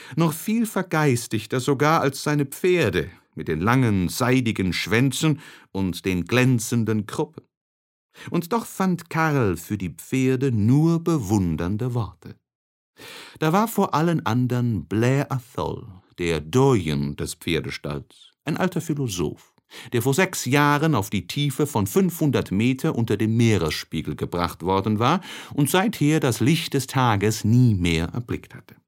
noch viel vergeistigter sogar als seine Pferde mit den langen, seidigen Schwänzen und den glänzenden Kruppen. Und doch fand Karl für die Pferde nur bewundernde Worte. Da war vor allen andern Blair Athol, der Doyen des Pferdestalls, ein alter Philosoph, der vor 6 Jahren auf die Tiefe von 500 Meter unter dem Meeresspiegel gebracht worden war und seither das Licht des Tages nie mehr erblickt hatte.